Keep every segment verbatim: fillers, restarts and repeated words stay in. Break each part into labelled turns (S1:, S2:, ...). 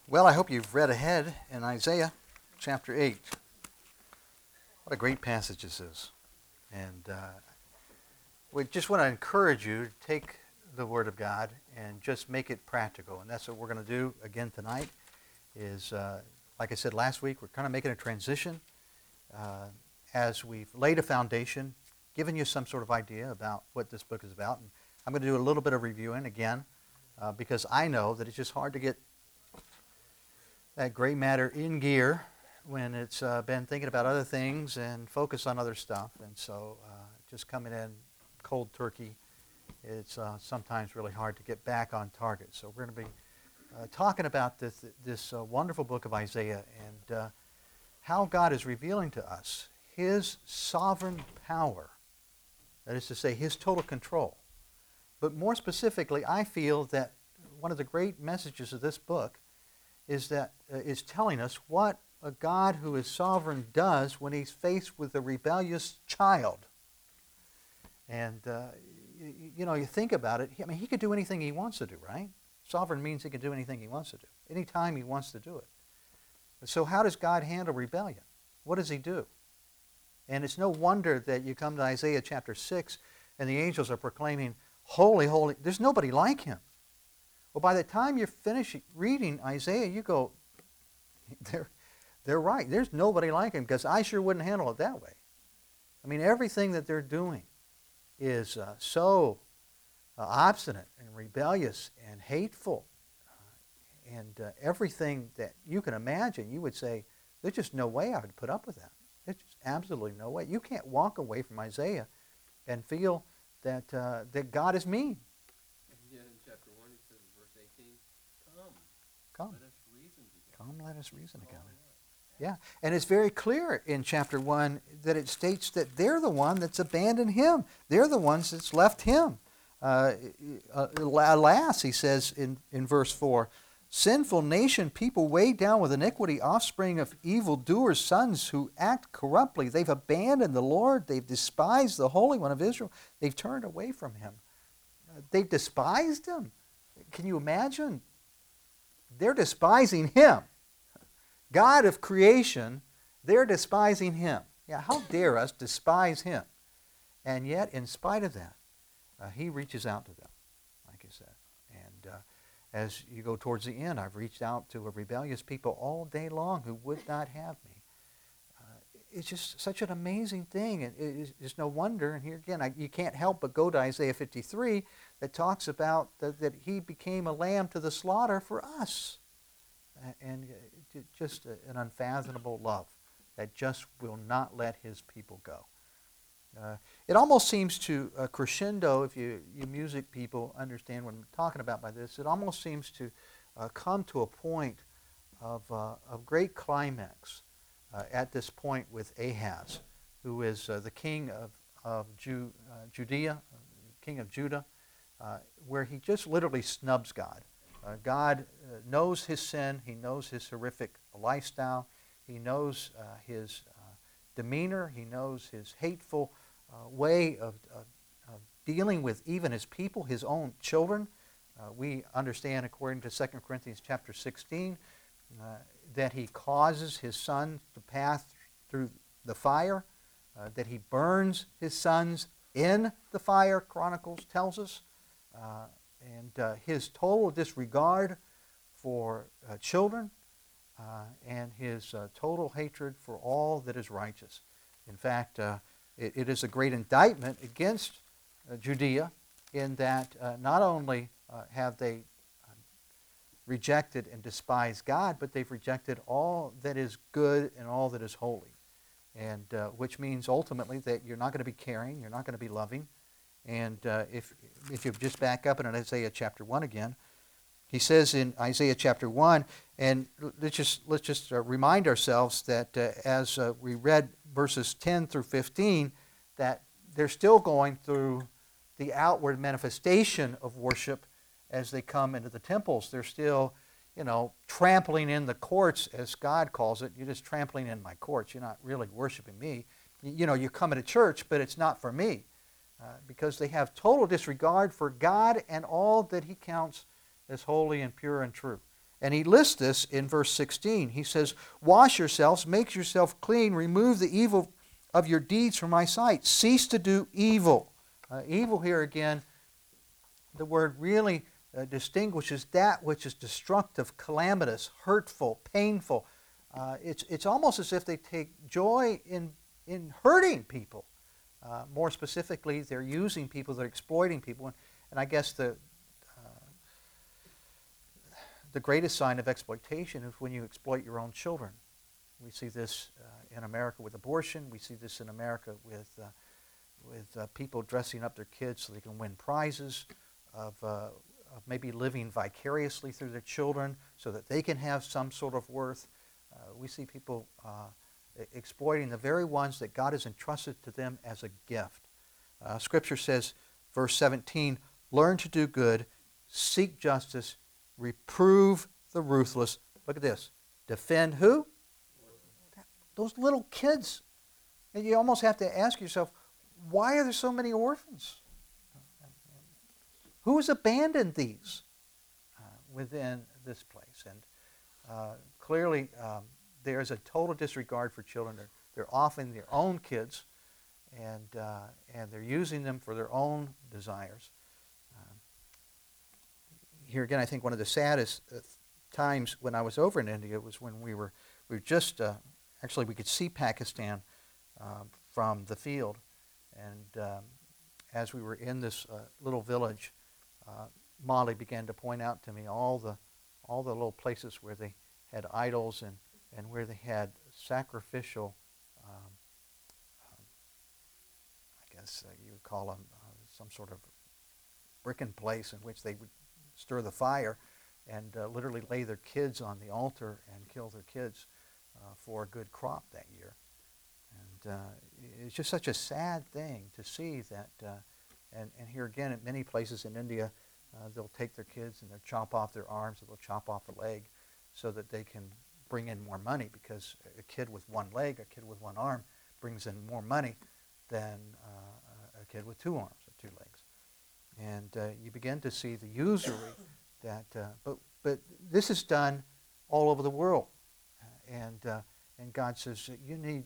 S1: Well, I hope you've read ahead in Isaiah chapter eight. What a great passage this is. And uh, we just want to encourage you to take the Word of God and just make it practical. And that's what we're going to do again tonight is, uh, like I said last week, we're kind of making a transition uh, as we've laid a foundation, given you some sort of idea about what this book is about. And I'm going to do a little bit of reviewing again uh, because I know that it's just hard to get that gray matter in gear when it's uh, been thinking about other things and focus on other stuff. And so uh, just coming in cold turkey, it's uh, sometimes really hard to get back on target. So we're going to be uh, talking about this, this uh, wonderful book of Isaiah and uh, how God is revealing to us His sovereign power. That is to say, His total control. But more specifically, I feel that one of the great messages of this book is that uh, is telling us what a God who is sovereign does when He's faced with a rebellious child. And, uh, you, you know, you think about it, I mean, He could do anything He wants to do, right? Sovereign means He can do anything He wants to do, anytime He wants to do it. So how does God handle rebellion? What does He do? And it's no wonder that you come to Isaiah chapter six and the angels are proclaiming, holy, holy, there's nobody like Him. Well, by the time you're finished reading Isaiah, you go, they're, they're right. There's nobody like Him because I sure wouldn't handle it that way. I mean, everything that they're doing is uh, so uh, obstinate and rebellious and hateful. Uh, and uh, everything that you can imagine, you would say, there's just no way I would put up with that. There's just absolutely no way. You can't walk away from Isaiah and feel that, uh, that God is mean.
S2: Yet in chapter one, he says in verse eighteen, Come,
S1: Come.
S2: let us reason together.
S1: Come, let us reason together. Yeah, and it's very clear in chapter one that it states that they're the one that's abandoned Him. They're the ones that's left Him. Uh, alas, he says in, in verse four, sinful nation, people weighed down with iniquity, offspring of evildoers, sons who act corruptly. They've abandoned the Lord. They've despised the Holy One of Israel. They've turned away from Him. They've despised Him. Can you imagine? They're despising Him. God of creation, they're despising Him. Yeah, how dare us despise Him? And yet, in spite of that, uh, He reaches out to them, like I said. And uh, as you go towards the end, I've reached out to a rebellious people all day long who would not have me. It's just such an amazing thing. It, it, it's no wonder, and here again, I, you can't help but go to Isaiah fifty-three that talks about the, that He became a lamb to the slaughter for us. And uh, just a, an unfathomable love that just will not let His people go. Uh, it almost seems to uh, crescendo, if you, you music people understand what I'm talking about by this, it almost seems to uh, come to a point of, uh, of great climax. Uh, at this point with Ahaz, who is uh, the king of, of Ju, uh, Judea, uh, king of Judah, uh, where he just literally snubs God. Uh, God uh, knows his sin. He knows his horrific lifestyle. He knows uh, his uh, demeanor. He knows his hateful uh, way of, of, of dealing with even his people, his own children. Uh, we understand, according to Second Corinthians chapter sixteen, uh, that he causes his son to pass through the fire, uh, that he burns his sons in the fire, Chronicles tells us, uh, and uh, his total disregard for uh, children, uh, and his uh, total hatred for all that is righteous. In fact, uh, it, it is a great indictment against uh, Judea in that uh, not only uh, have they rejected and despised God, but they've rejected all that is good and all that is holy. And uh, which means ultimately that you're not going to be caring, you're not going to be loving. And uh, if, if you just back up in Isaiah chapter one again, he says in Isaiah chapter one, and let's just, let's just uh, remind ourselves that uh, as uh, we read verses ten through fifteen, that they're still going through the outward manifestation of worship as they come into the temples. They're still, you know, trampling in the courts, as God calls it. You're just trampling in my courts. You're not really worshiping me. You know, you're coming to church, but it's not for me. Uh, because they have total disregard for God and all that He counts as holy and pure and true. And he lists this in verse sixteen. He says, wash yourselves, make yourself clean, remove the evil of your deeds from my sight. Cease to do evil. Uh, evil here again, the word really uh, distinguishes that which is destructive, calamitous, hurtful, painful. Uh, it's, it's almost as if they take joy in, in hurting people. Uh, more specifically, they're using people, they're exploiting people. And, and I guess the, uh, the greatest sign of exploitation is when you exploit your own children. We see this uh, in America with abortion. We see this in America with, uh, with uh, people dressing up their kids so they can win prizes, of, uh, of maybe living vicariously through their children so that they can have some sort of worth. Uh, we see people uh, exploiting the very ones that God has entrusted to them as a gift. Uh, Scripture says, verse seventeen, learn to do good, seek justice, reprove the ruthless. Look at this. Defend who? Those little kids. And you almost have to ask yourself, why are there so many orphans? Who has abandoned these uh, within this place? And uh, clearly, um, there's a total disregard for children. They're, they're often their own kids, and, uh, and they're using them for their own desires. Um, here again, I think one of the saddest uh, times when I was over in India was when we were, we were just, uh, actually we could see Pakistan uh, from the field. And um, as we were in this uh, little village, uh, Molly began to point out to me all the, all the little places where they had idols and, and where they had sacrificial, um, um, I guess uh, you would call them uh, some sort of bricken place in which they would stir the fire and uh, literally lay their kids on the altar and kill their kids uh, for a good crop that year. And uh, it's just such a sad thing to see that, uh, and, and here again at many places in India, uh, they'll take their kids and they'll chop off their arms, or they'll chop off a leg so that they can bring in more money, because a kid with one leg, a kid with one arm brings in more money than uh, a kid with two arms or two legs. And uh, you begin to see the usury that, uh, but, but this is done all over the world. And, uh, and God says, you need,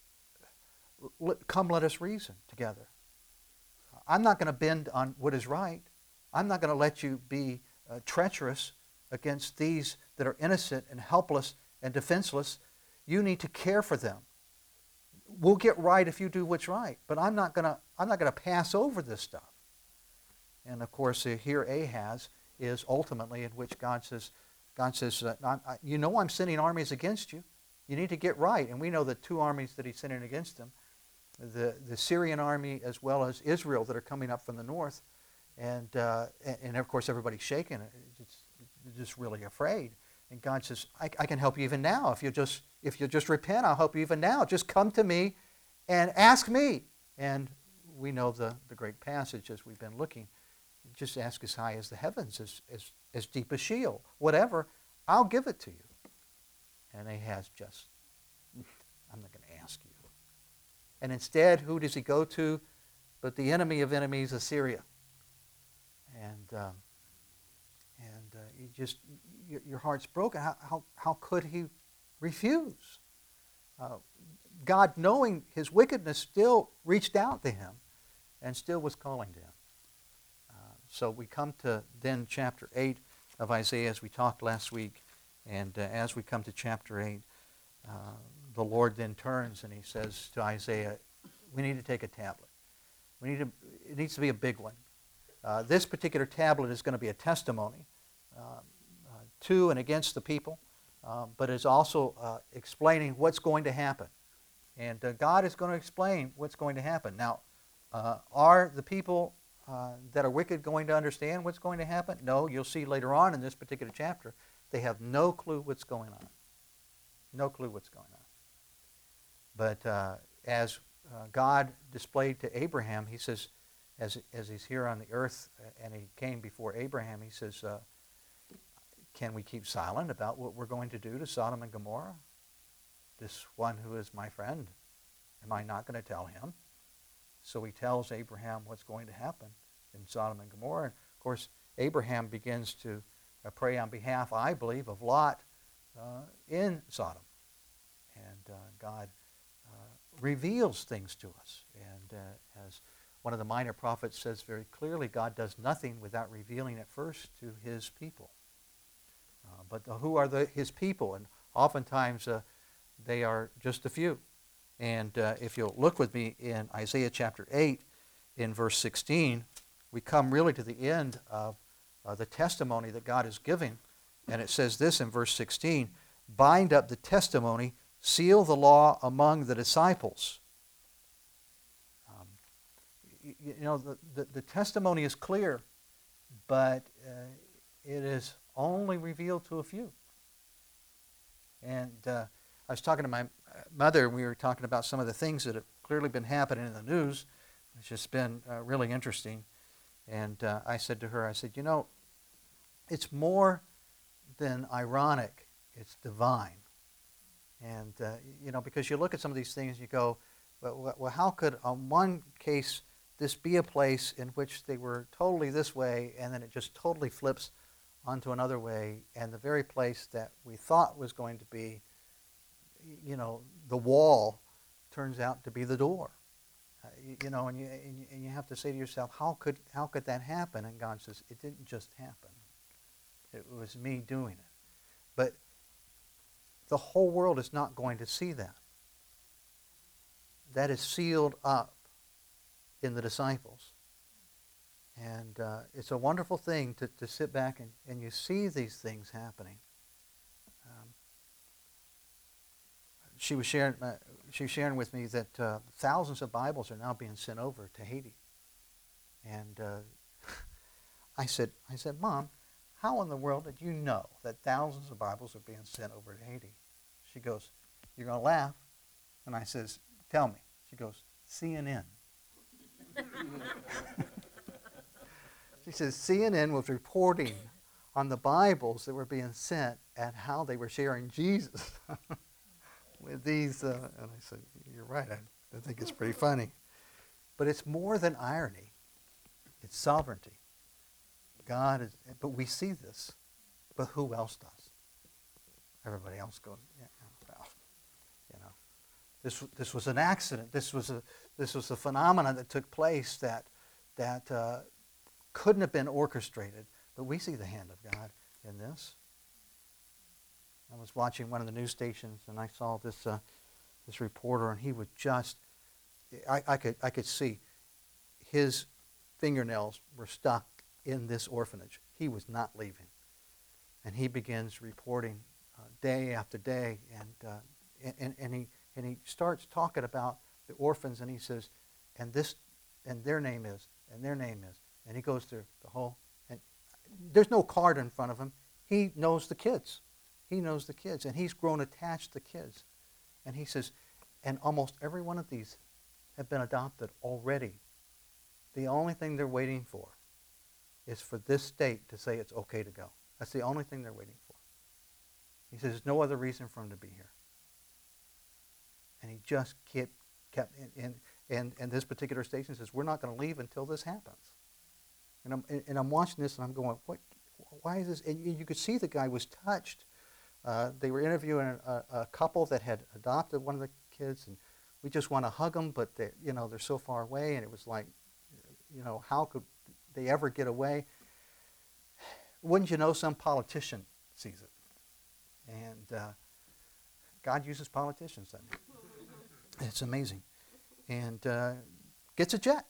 S1: come let us reason together. I'm not going to bend on what is right. I'm not going to let you be uh, treacherous against these that are innocent and helpless and defenseless. You need to care for them. We'll get right if you do what's right, but I'm not going to I'm not going to pass over this stuff. And of course, uh, here Ahaz is ultimately in which God says, God says, uh, I, I, you know I'm sending armies against you. You need to get right. And we know the two armies that he's sending against them, the, the Syrian army as well as Israel that are coming up from the north. And, uh, and, and of course, everybody's shaking. It's just really afraid. And God says, I, I can help you even now. If you just if you just repent, I'll help you even now. Just come to me and ask me. And we know the, the great passage as we've been looking. Just ask as high as the heavens, as, as, as deep as Sheol. Whatever, I'll give it to you. And Ahaz just, I'm not going to ask you. And instead, who does he go to but the enemy of enemies, Assyria? And um, and uh, you just your, your heart's broken. How, how how could he refuse? Uh, God, knowing his wickedness, still reached out to him, and still was calling to him. Uh, so we come to then chapter eight of Isaiah, as we talked last week, and uh, as we come to chapter eight, uh, the Lord then turns and he says to Isaiah, "We need to take a tablet. We need to. It needs to be a big one. Uh, this particular tablet is going to be a testimony uh, uh, to and against the people, uh, but is also uh, explaining what's going to happen. And uh, God is going to explain what's going to happen. Now, uh, are the people uh, that are wicked going to understand what's going to happen? No, you'll see later on in this particular chapter, they have no clue what's going on. No clue what's going on. But uh, as uh, God displayed to Abraham, he says, As, as he's here on the earth and he came before Abraham, he says, uh, can we keep silent about what we're going to do to Sodom and Gomorrah? This one who is my friend, am I not going to tell him? So he tells Abraham what's going to happen in Sodom and Gomorrah. And of course, Abraham begins to uh, pray on behalf, I believe, of Lot uh, in Sodom. And uh, God uh, reveals things to us. And uh, as one of the minor prophets says very clearly, God does nothing without revealing it first to his people. Uh, but the, who are the, his people? And oftentimes uh, they are just a few. And uh, if you'll look with me in Isaiah chapter eight, in verse sixteen, we come really to the end of uh, the testimony that God is giving. And it says this in verse sixteen, bind up the testimony, seal the law among the disciples. Um, you, you know, the, the, the testimony is clear, but uh, it is only revealed to a few. And uh, I was talking to my mother, and we were talking about some of the things that have clearly been happening in the news. It's just been uh, really interesting. And uh, I said to her, I said, you know, it's more than ironic, it's divine. And, uh, you know, because you look at some of these things and you go, well, well, how could, on one case, this be a place in which they were totally this way, and then it just totally flips onto another way, and the very place that we thought was going to be, you know, the wall turns out to be the door. Uh, you, you know, and you, and you and you have to say to yourself, how could how could that happen? And God says, it didn't just happen. It was me doing it. But the whole world is not going to see that. That is sealed up in the disciples. And uh, it's a wonderful thing to, to sit back and, and you see these things happening. Um, she was sharing uh, she was sharing with me that uh, thousands of Bibles are now being sent over to Haiti. And uh, I said, I said, Mom, how in the world did you know that thousands of Bibles are being sent over to Haiti? She goes, you're going to laugh. And I says, tell me. She goes, C N N. She says C N N was reporting on the Bibles that were being sent and how they were sharing Jesus with these. Uh, and I said, you're right. I, I think it's pretty funny. But it's more than irony. It's sovereignty. God is, but we see this. But who else does? Everybody else goes, yeah, well, you know. This this was an accident. This was a this was a phenomenon that took place that that uh, couldn't have been orchestrated. But we see the hand of God in this. I was watching one of the news stations, and I saw this uh, this reporter, and he was just I, I could I could see his fingernails were stuck in this orphanage. He was not leaving, and he begins reporting uh, day after day, and uh, and and he. And he starts talking about the orphans, and he says, and this, and their name is, and their name is. And he goes through the whole, and there's no card in front of him. He knows the kids. He knows the kids, and he's grown attached to kids. And he says, and almost every one of these have been adopted already. The only thing they're waiting for is for this state to say it's okay to go. That's the only thing they're waiting for. He says, there's no other reason for them to be here. And he just kept, kept and, and, and this particular station says, we're not going to leave until this happens. And I'm, and I'm watching this, and I'm going, what? Why is this? And you, you could see the guy was touched. Uh, they were interviewing a, a couple that had adopted one of the kids, and we just want to hug them, but they, you know, they're so far away, and it was like, you know, how could they ever get away? Wouldn't you know, some politician sees it. And uh, God uses politicians, doesn't he? It's amazing. And uh, gets a jet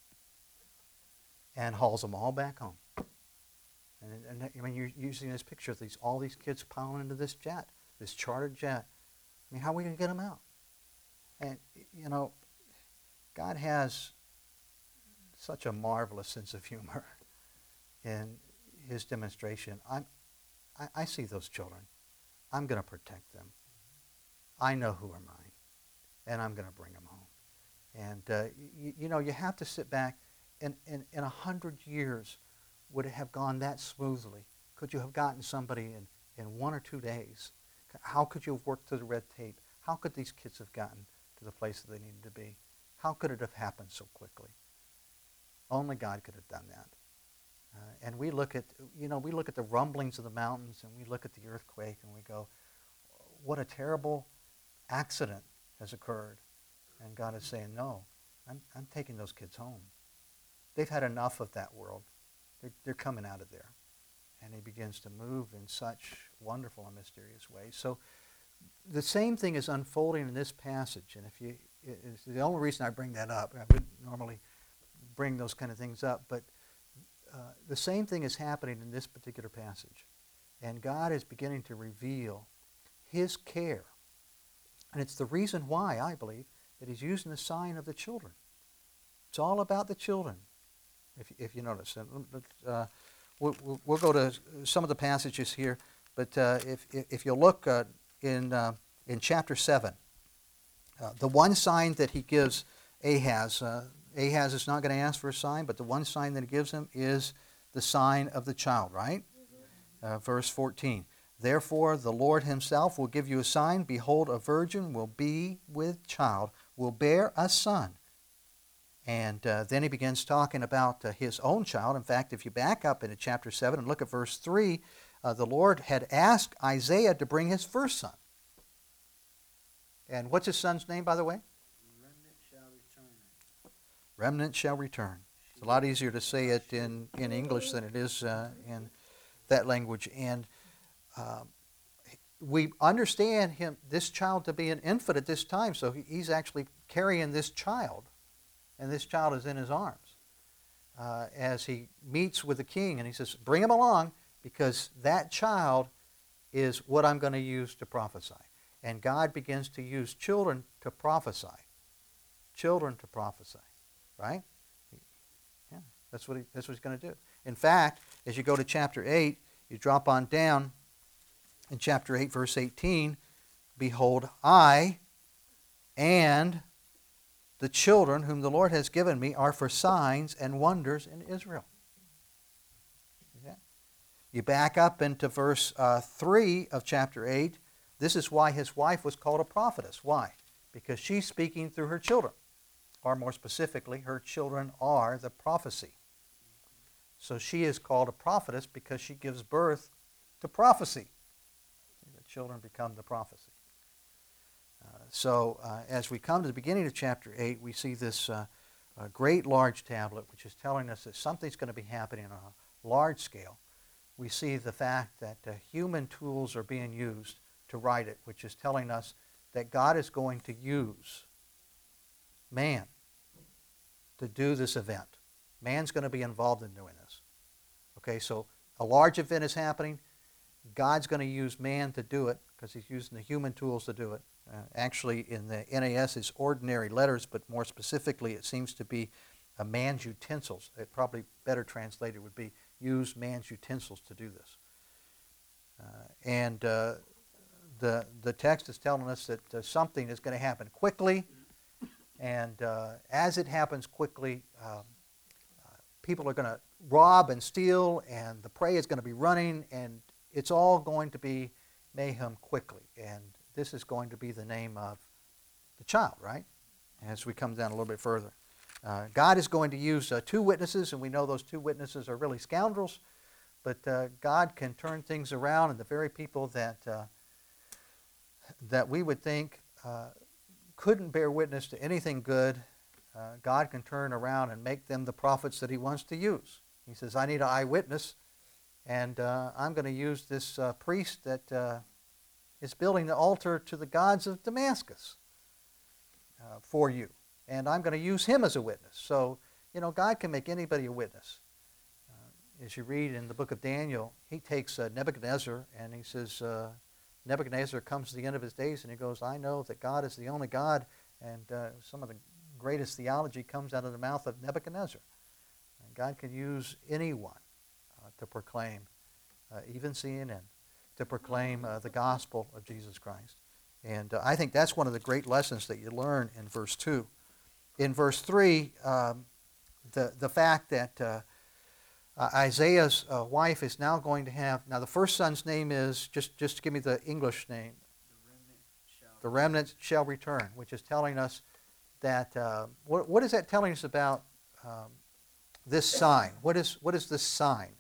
S1: and hauls them all back home. And, and I mean, you're using this picture of these all these kids piling into this jet, this chartered jet. I mean, how are we going to get them out? And, you know, God has such a marvelous sense of humor in his demonstration. I'm, I, I see those children. I'm going to protect them. I know who are mine. And I'm going to bring them home. And, uh, you, you know, you have to sit back, and in a hundred years, would it have gone that smoothly? Could you have gotten somebody in, in one or two days? How could you have worked through the red tape? How could these kids have gotten to the place that they needed to be? How could it have happened so quickly? Only God could have done that. Uh, and we look at, you know, we look at the rumblings of the mountains and we look at the earthquake and we go, what a terrible accident has occurred. And God is saying, no, I'm, I'm taking those kids home. They've had enough of that world. They're, they're coming out of there. And he begins to move in such wonderful and mysterious ways. So the same thing is unfolding in this passage. And if you, it's the only reason I bring that up. I wouldn't normally bring those kind of things up, but uh, the same thing is happening in this particular passage. And God is beginning to reveal his care. And it's the reason why, I believe, that he's using the sign of the children. It's all about the children, if, if you notice. Uh, we'll, we'll, we'll go to some of the passages here, but uh, if, if you'll look uh, in, uh, in chapter seven, uh, the one sign that he gives Ahaz, uh, Ahaz is not going to ask for a sign, but the one sign that he gives him is the sign of the child, right? Uh, verse fourteen. Therefore the Lord himself will give you a sign. Behold, a virgin will be with child, will bear a son. And uh, then he begins talking about uh, his own child. In fact, if you back up into chapter seven and look at verse three, uh, the Lord had asked Isaiah to bring his first son. And what's his son's name, by the way?
S3: Remnant shall return.
S1: Remnant shall return. It's a lot easier to say it in, in English than it is uh, in that language. And um, we understand him, this child, to be an infant at this time, so he, he's actually carrying this child, and this child is in his arms uh, as he meets with the king, and he says, bring him along, because that child is what I'm going to use to prophesy. And God begins to use children to prophesy. Children to prophesy, right? Yeah, that's what, he, that's what he's going to do. In fact, as you go to chapter eight, you drop on down in chapter eight, verse eighteen, behold, I and the children whom the Lord has given me are for signs and wonders in Israel. Okay? You back up into verse uh, three of chapter eight. This is why his wife was called a prophetess. Why? Because she's speaking through her children. Or more specifically, her children are the prophecy. So she is called a prophetess because she gives birth to prophecy. The children become the prophecy. Uh, so uh, as we come to the beginning of chapter eight, we see this uh, uh, great large tablet, which is telling us that something's going to be happening on a large scale. We see the fact that uh, human tools are being used to write it, which is telling us that God is going to use man to do this event. Man's going to be involved in doing this. Okay, so a large event is happening. God's going to use man to do it because he's using the human tools to do it. Uh, actually, in the N A S, it's ordinary letters, but more specifically, it seems to be a man's utensils. It probably better translated would be use man's utensils to do this. Uh, and uh, the the text is telling us that uh, something is going to happen quickly, and uh, as it happens quickly, um, uh, people are going to rob and steal, and the prey is going to be running, and it's all going to be mayhem quickly. And this is going to be the name of the child, right? As we come down a little bit further. Uh, God is going to use uh, two witnesses, and we know those two witnesses are really scoundrels, but uh, God can turn things around, and the very people that, uh, that we would think uh, couldn't bear witness to anything good, uh, God can turn around and make them the prophets that he wants to use. He says, I need an eyewitness, and uh, I'm going to use this uh, priest that uh, is building the altar to the gods of Damascus uh, for you. And I'm going to use him as a witness. So, you know, God can make anybody a witness. Uh, as you read in the book of Daniel, he takes uh, Nebuchadnezzar, and he says, uh, Nebuchadnezzar comes to the end of his days, and he goes, I know that God is the only God, and uh, some of the greatest theology comes out of the mouth of Nebuchadnezzar. And God can use anyone uh, to proclaim, uh, even C N N, to proclaim uh, the gospel of Jesus Christ. And uh, I think that's one of the great lessons that you learn in verse two. In verse three, um, the, the fact that uh, uh, Isaiah's uh, wife is now going to have, now the first son's name is, just, just give me the English name,
S3: The remnant shall.
S1: the remnant shall return, which is telling us that, uh, what, what is that telling us about um, this sign? What is, what is this sign? If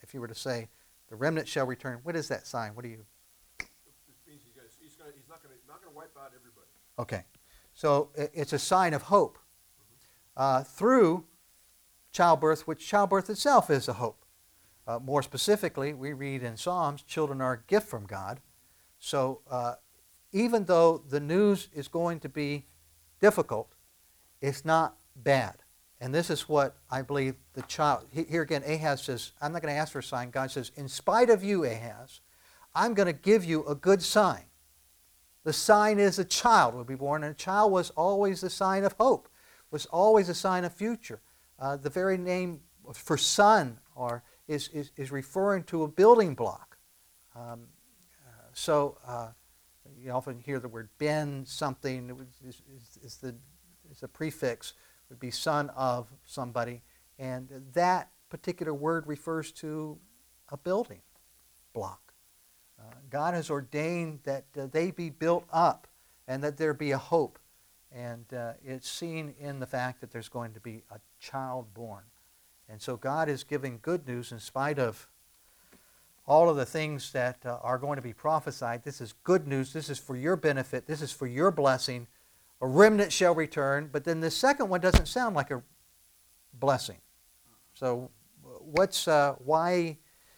S1: if you were to say, the remnant shall return, what is that sign? What do you...
S4: It means he's, gonna, he's, gonna, he's not going not to wipe out everybody.
S1: Okay. So it's a sign of hope uh, through childbirth, which childbirth itself is a hope. Uh, more specifically, we read in Psalms, children are a gift from God. So uh, even though the news is going to be difficult, it's not bad. And this is what I believe the child, here again, Ahaz says, I'm not going to ask for a sign. God says, in spite of you, Ahaz, I'm going to give you a good sign. The sign is a child will be born, and a child was always a sign of hope, was always a sign of future. Uh, the very name for son or is, is, is referring to a building block. Um, uh, so uh, you often hear the word ben something, is, is, is, the, is a prefix, would be son of somebody, and that particular word refers to a building block. Uh, God has ordained that uh, they be built up and that there be a hope, and uh, it's seen in the fact that there's going to be a child born. And so God is giving good news in spite of all of the things that uh, are going to be prophesied. This is good news. This is for your benefit. This is for your blessing. A remnant shall return, but then the second one doesn't sound like a blessing. So, what's uh, why?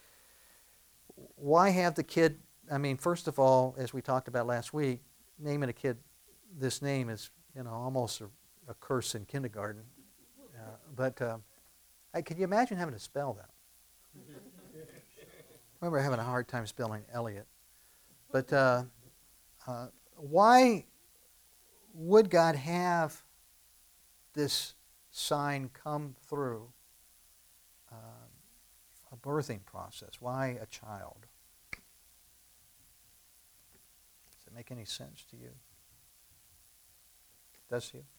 S1: Why have the kid? I mean, first of all, as we talked about last week, naming a kid this name is, you know, almost a, a curse in kindergarten. Uh, but uh, I, can you imagine having to spell that? I remember having a hard time spelling Elliot. But uh, uh, why? Would God have this sign come through uh, a birthing process? Why a child? Does it make any sense to you? Does you?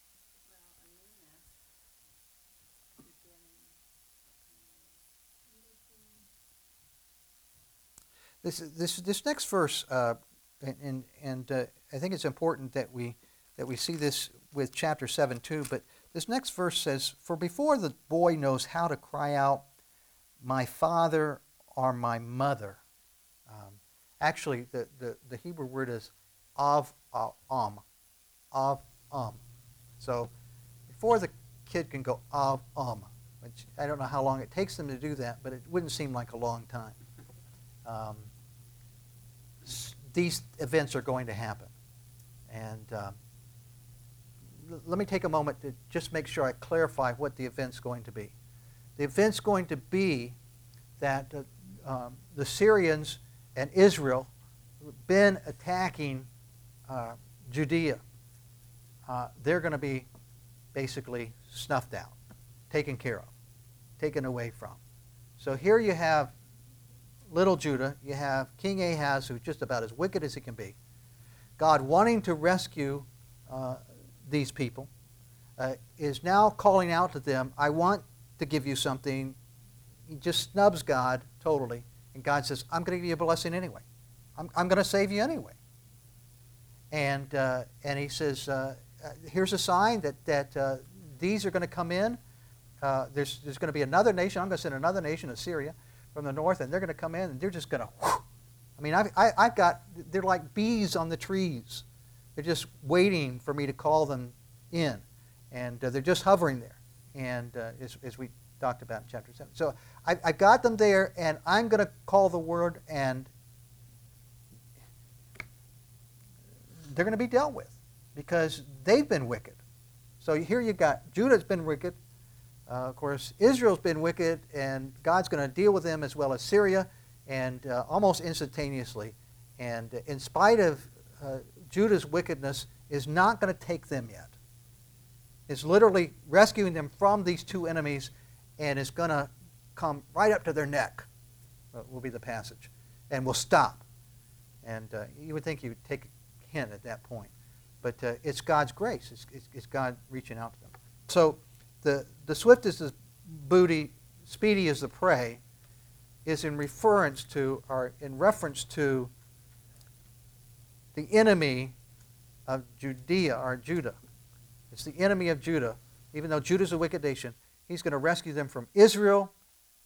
S1: This this this next verse. Uh, And, and, and uh, I think it's important that we that we see this with chapter seven too. But this next verse says, "For before the boy knows how to cry out, my father or my mother." Um, actually, the, the, the Hebrew word is av am, av am. So before the kid can go av am, which I don't know how long it takes them to do that, but it wouldn't seem like a long time. Um, These events are going to happen. And uh, l- let me take a moment to just make sure I clarify what the event's going to be. The event's going to be that uh, um, the Syrians and Israel have been attacking uh, Judea. Uh, they're going to be basically snuffed out, taken care of, taken away from. So here you have little Judah, you have King Ahaz, who's just about as wicked as he can be. God wanting to rescue uh, these people uh, is now calling out to them, I want to give you something. He just snubs God totally. And God says, I'm going to give you a blessing anyway. I'm, I'm going to save you anyway. And uh, and he says, uh, here's a sign that, that uh, these are going to come in. Uh, there's, there's going to be another nation. I'm going to send another nation, Assyria, from the north, and they're going to come in, and they're just going to, whoosh. I mean, I've, I, I've got, they're like bees on the trees. They're just waiting for me to call them in, and uh, they're just hovering there, and uh, as, as we talked about in chapter seven. So I, I've got them there, and I'm going to call the word, and they're going to be dealt with, because they've been wicked. So here you got, Judah's been wicked. Uh, of course, Israel's been wicked, and God's going to deal with them as well as Syria, and uh, almost instantaneously. And uh, in spite of uh, Judah's wickedness, is not going to take them yet. It's literally rescuing them from these two enemies, and is going to come right up to their neck, uh, will be the passage, and will stop. And uh, you would think you would take a hint at that point. But uh, it's God's grace. It's, it's, it's God reaching out to them. So the, the swift is the booty, speedy is the prey, is in reference to, or in reference to, the enemy of Judea, or Judah. It's the enemy of Judah. Even though Judah's a wicked nation, he's going to rescue them from Israel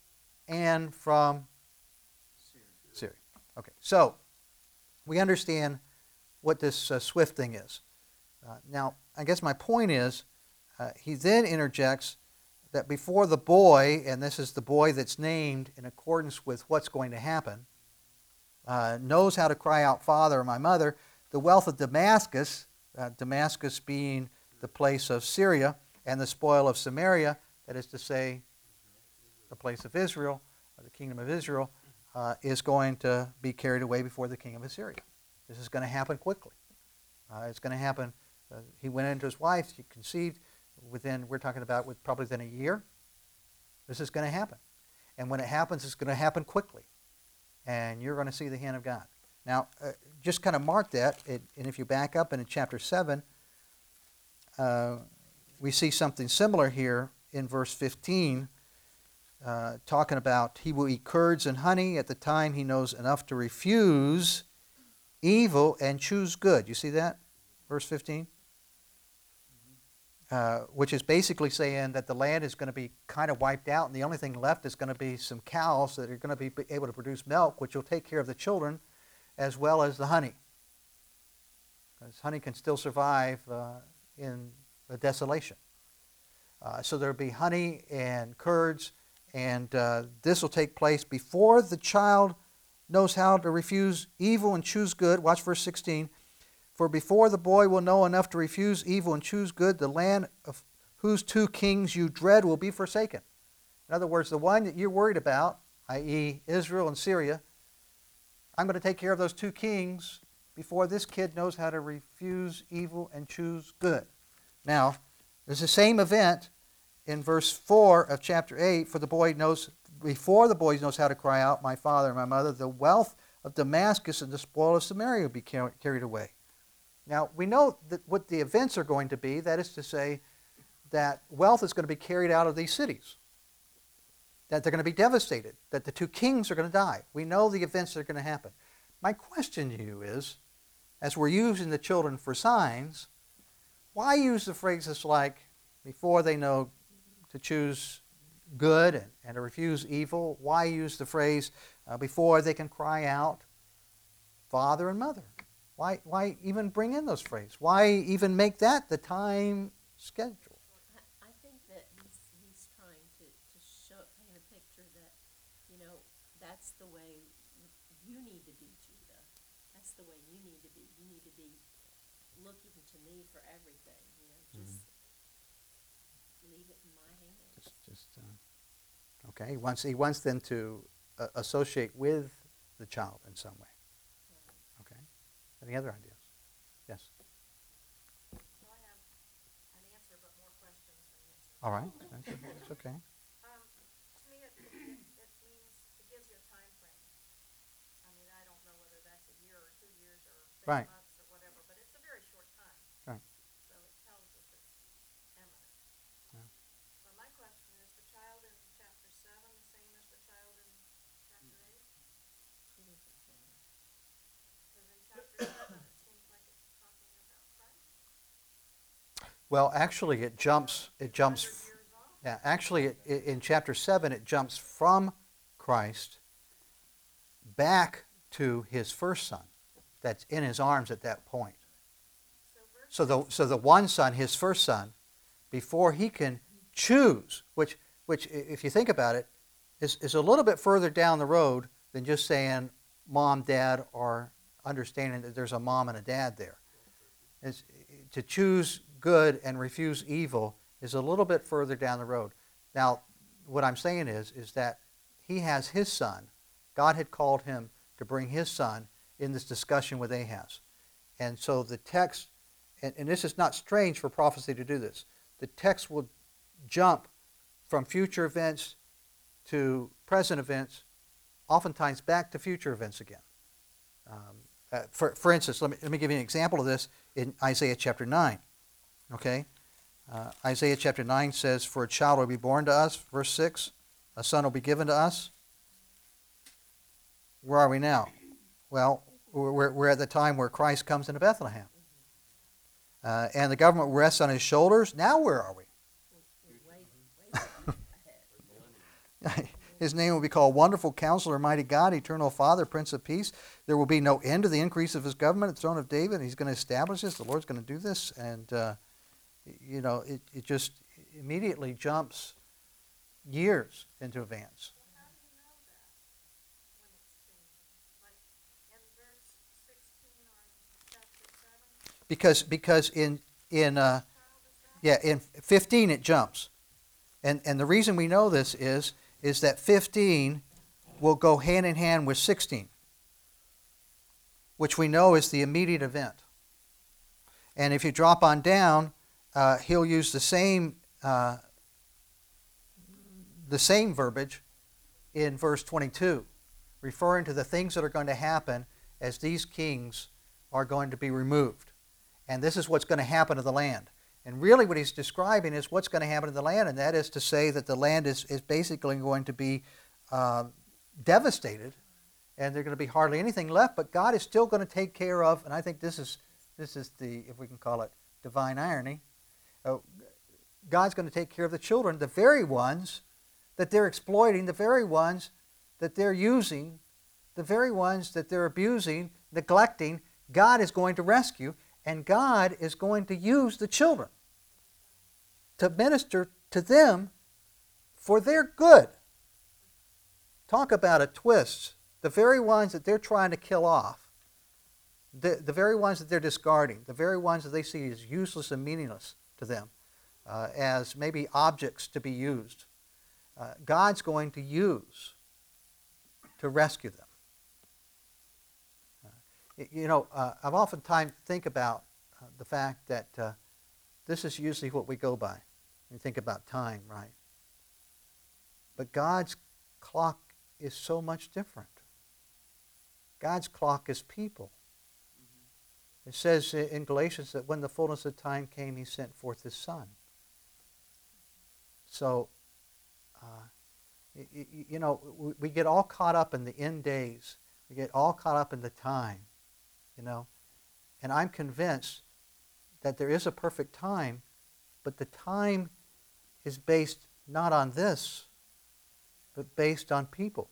S1: and from
S3: Syria.
S1: Syria. Okay, so we understand what this uh, swift thing is. Uh, now, I guess my point is, uh, he then interjects that before the boy, and this is the boy that's named in accordance with what's going to happen, uh, knows how to cry out, Father, or my mother, the wealth of Damascus, uh, Damascus being the place of Syria, and the spoil of Samaria, that is to say, the place of Israel, or the kingdom of Israel, uh, is going to be carried away before the king of Assyria. This is going to happen quickly. Uh, it's going to happen. Uh, he went into his wife. She conceived within, we're talking about with probably within a year. This is going to happen. And when it happens, it's going to happen quickly. And you're going to see the hand of God. Now, uh, just kind of mark that. It, and if you back up into chapter seven, uh, we see something similar here in verse fifteen. Uh, talking about he will eat curds and honey at the time he knows enough to refuse evil and choose good. You see that? Verse fifteen? Uh, which is basically saying that the land is going to be kind of wiped out, and the only thing left is going to be some cows that are going to be able to produce milk, which will take care of the children as well as the honey. Because honey can still survive uh, in the desolation. Uh, so there will be honey and curds, and uh, this will take place before the child knows how to refuse evil and choose good. Watch verse sixteen. For before the boy will know enough to refuse evil and choose good, the land of whose two kings you dread will be forsaken. In other words, the one that you're worried about, that is. Israel and Syria, I'm going to take care of those two kings before this kid knows how to refuse evil and choose good. Now, there's the same event in verse four of chapter eight. For the boy knows, before the boy knows how to cry out, my father and my mother, the wealth of Damascus and the spoil of Samaria will be car- carried away. Now, we know that what the events are going to be, that is to say, that wealth is going to be carried out of these cities, that they're going to be devastated, that the two kings are going to die. We know the events that are going to happen. My question to you is, as we're using the children for signs, why use the phrases like, before they know to choose good and, and to refuse evil? Why use the phrase, uh, before they can cry out, Father and Mother? Why, why even bring in those phrases? Why even make that the time schedule?
S5: I, I think that he's, he's trying to, to show, paint a picture that, you know, that's the way you need to be, Judah. That's the way you need to be. You need to be looking to me for everything, you know, just mm-hmm. leave it in my hands.
S1: Just, just uh, okay. He wants, he wants them to uh, associate with the child in some way. Okay. Any other ideas? Yes.
S6: Well, I have an answer, but more questions than answers.
S1: All right. That's, that's okay.
S6: Um, to me, it, it, it means, it gives you a time frame. I mean, I don't know whether that's a year or two years or six
S1: Right.
S6: months or whatever, but it's a very short time.
S1: Right.
S6: So it tells us it's imminent.
S1: Yeah.
S6: So my question is, the child in chapter seven the same as the child in chapter eight?
S5: Two different things.
S6: Because in chapter seven, it seems like it's talking about Christ.
S1: Well, actually, it jumps. It jumps.
S6: one hundred years off.
S1: Yeah. Actually, it, it, in chapter seven, it jumps from Christ back to his first son, that's in his arms at that point.
S6: So verse
S1: So the so the one son, his first son, before he can choose, which which if you think about it, is is a little bit further down the road than just saying mom, dad, or understanding that there's a mom and a dad there. It's, to choose good and refuse evil is a little bit further down the road. Now, what I'm saying is is that he has his son. God had called him to bring his son in this discussion with Ahaz. And so the text, and, and this is not strange for prophecy to do this, the text will jump from future events to present events, oftentimes back to future events again. Um, uh, for, for instance, let me, let me give you an example of this in Isaiah chapter nine. Okay? Uh, Isaiah chapter nine says, for a child will be born to us, verse six, a son will be given to us. Where are we now? Well, we're, we're at the time where Christ comes into Bethlehem. Uh, and the government rests on his shoulders. Now where are we?
S5: We're way, way ahead.
S1: His name will be called Wonderful Counselor, Mighty God, Eternal Father, Prince of Peace. There will be no end to the increase of his government, the throne of David. He's going to establish this. The Lord's going to do this. And, uh, you know, it, it just immediately jumps years into advance.
S6: Well, how do you know that when it's changing? Like in verse sixteen on chapter seven,
S1: Because because in in uh,
S6: child is that?
S1: yeah in fifteen it jumps, and and the reason we know this is is that fifteen will go hand in hand with sixteen, which we know is the immediate event. And if you drop on down, uh, he'll use the same uh, the same verbiage in verse twenty-two, referring to the things that are going to happen as these kings are going to be removed. And this is what's going to happen to the land. And really what he's describing is what's going to happen to the land, and that is to say that the land is, is basically going to be uh, devastated, and there's going to be hardly anything left, but God is still going to take care of, and I think this is, this is the, if we can call it, divine irony, uh, God's going to take care of the children, the very ones that they're exploiting, the very ones that they're using, the very ones that they're abusing, neglecting. God is going to rescue, and God is going to use the children to minister to them for their good. Talk about a twist. The very ones that they're trying to kill off, the, the very ones that they're discarding, the very ones that they see as useless and meaningless to them, uh, as maybe objects to be used, uh, God's going to use to rescue them. Uh, you know, uh, I've oftentimes think about uh, the fact that uh, this is usually what we go by. We think about time, right? But God's clock is so much different. God's clock is people. It says in Galatians that when the fullness of time came, he sent forth his Son. So, uh, you, you know, we, we get all caught up in the end days. We get all caught up in the time, you know. And I'm convinced that there is a perfect time, but the time is based not on this, but based on people.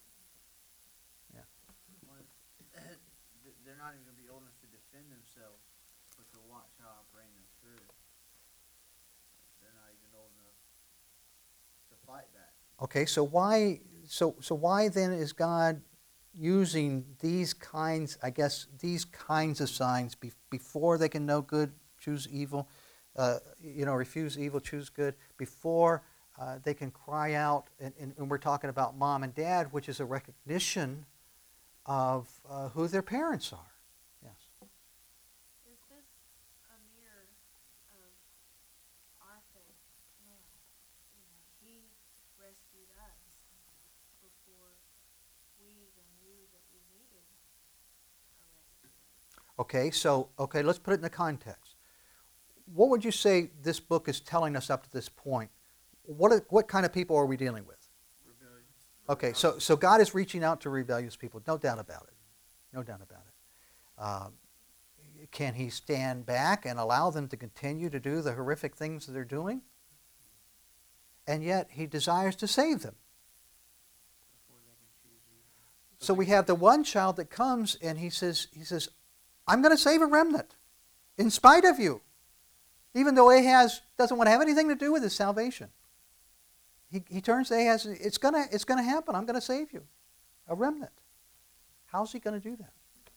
S3: When they're not even going to be old enough to defend themselves, but to watch how I bring them through. They're not even old enough to fight back.
S1: Okay, so why so so why then is God using these kinds, I guess, these kinds of signs be, before they can know good, choose evil, uh, you know, refuse evil, choose good, before uh, they can cry out, and, and, and we're talking about mom and dad, which is a recognition of uh, who their parents are. Yes.
S6: Is this a mirror of our faith now? You know, he rescued us before we even knew that we needed a rescue.
S1: Okay, so, okay, let's put it in the context. What would you say this book is telling us up to this point? What, are, what kind of people are we dealing with?
S3: Rebellious.
S1: Okay, so, so God is reaching out to rebellious people, no doubt about it. No doubt about it. Um, can he stand back and allow them to continue to do the horrific things that they're doing? And yet he desires to save them.
S3: Before they can choose evil.
S1: So we have the one child that comes and he says, he says, I'm going to save a remnant in spite of you. Even though Ahaz doesn't want to have anything to do with his salvation. He, he turns to Ahaz, it's going to it's gonna happen. I'm going to save you. A remnant. How's he going to do that?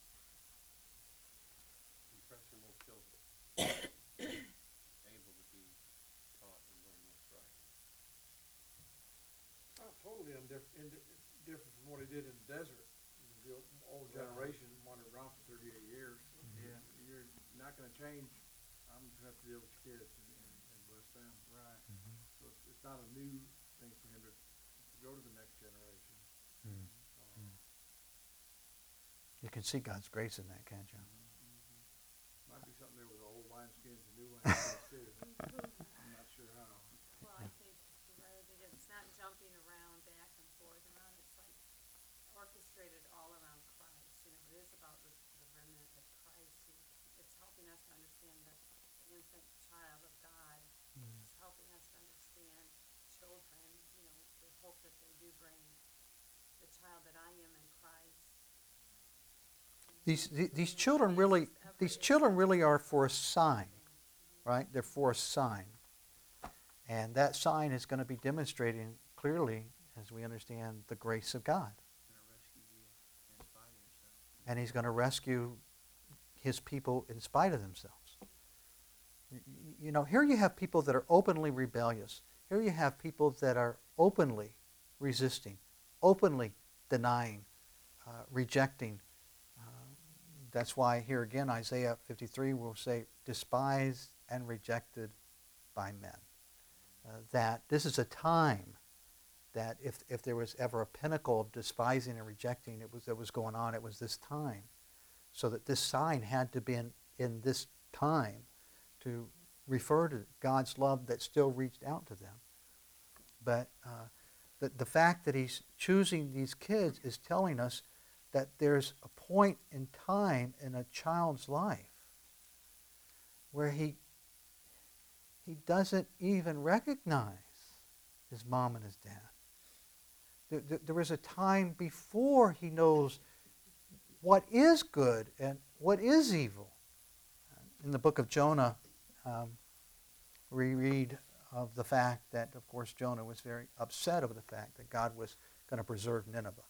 S2: Impressionable children, able to be taught and learn what's right.
S4: Not totally indif- indi- different from what he did in the desert. The old- old generation wandered around for thirty-eight years.
S3: Yeah.
S4: You're not gonna change. I'm just gonna have to deal with your kids and, and, and bless them.
S3: Right.
S4: So it's, it's not a new thing for him to, to go to the next generation. Um,
S1: You can see God's grace in that, can't you?
S4: Might be something there with old wineskins and new wineskins too. I'm not sure how.
S6: Well, I think you're right, that it's not jumping around back and forth around, it's like orchestrated all around Christ, you know, it is about the, the remnant of Christ, who, it's helping us to understand the, the infant child of God, it's helping us to understand children, you know, with hope that they do bring the child that I am in Christ.
S1: These th- these children really these children really are for a sign, right? They're for a sign, and that sign is going to be demonstrating clearly, as we understand, the grace of God.
S3: Gonna rescue you in spite of yourself.
S1: And He's going to rescue His people in spite of themselves. Y- y- You know, here you have people that are openly rebellious. Here you have people that are openly resisting, openly denying, uh, rejecting. Uh, that's why here again Isaiah fifty-three will say, despised and rejected by men. Uh, that this is a time that if, if there was ever a pinnacle of despising and rejecting it was that was going on, it was this time. So that this sign had to be in, in this time to refer to God's love that still reached out to them. But uh, the, the fact that He's choosing these kids is telling us that there's a point in time in a child's life where he he doesn't even recognize his mom and his dad. There, there, there is a time before he knows what is good and what is evil. In the book of Jonah, um, we read of the fact that, of course, Jonah was very upset over the fact that God was going to preserve Nineveh.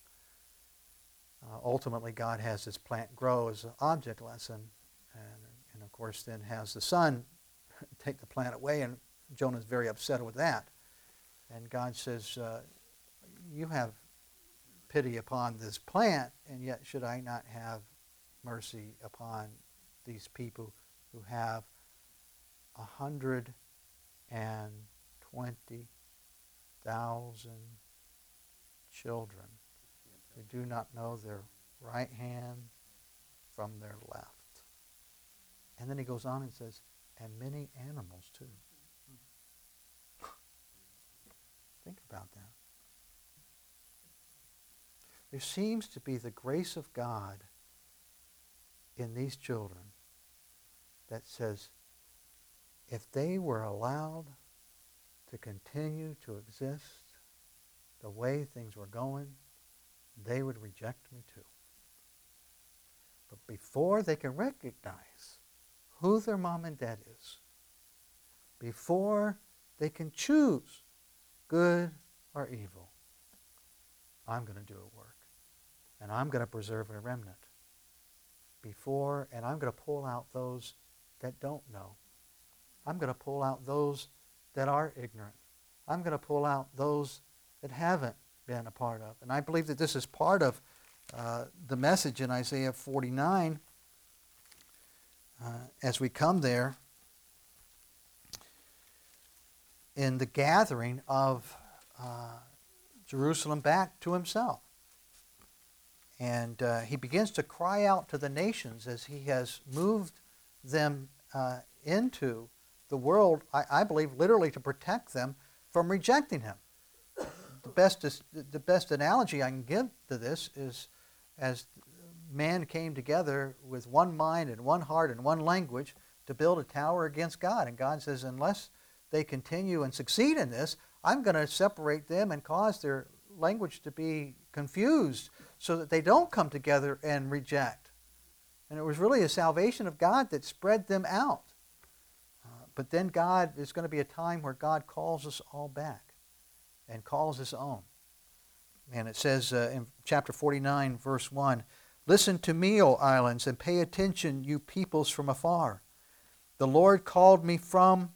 S1: Uh, ultimately, God has this plant grow as an object lesson, and, and of course then has the sun take the plant away, and Jonah's very upset with that. And God says, uh, you have pity upon this plant, and yet should I not have mercy upon these people who have a hundred and twenty thousand children who do not know their right hand from their left. And then he goes on and says, and many animals too. Think about that. There seems to be the grace of God in these children that says, if they were allowed to continue to exist the way things were going, they would reject me too. But before they can recognize who their mom and dad is, before they can choose good or evil, I'm going to do a work. And I'm going to preserve a remnant. Before, and I'm going to pull out those that don't know. I'm going to pull out those that are ignorant. I'm going to pull out those that haven't been a part of. And I believe that this is part of uh, the message in Isaiah forty-nine. Uh, as we come there, in the gathering of uh, Jerusalem back to Himself. And uh, He begins to cry out to the nations as He has moved them uh, into the world, I, I believe, literally to protect them from rejecting Him. The best, is, the best analogy I can give to this is as man came together with one mind and one heart and one language to build a tower against God. And God says, unless they continue and succeed in this, I'm going to separate them and cause their language to be confused so that they don't come together and reject. And it was really a salvation of God that spread them out. Uh, but then God, there's going to be a time where God calls us all back and calls His own. And it says uh, in chapter forty-nine, verse one, listen to me, O islands, and pay attention, you peoples from afar. The Lord called me from...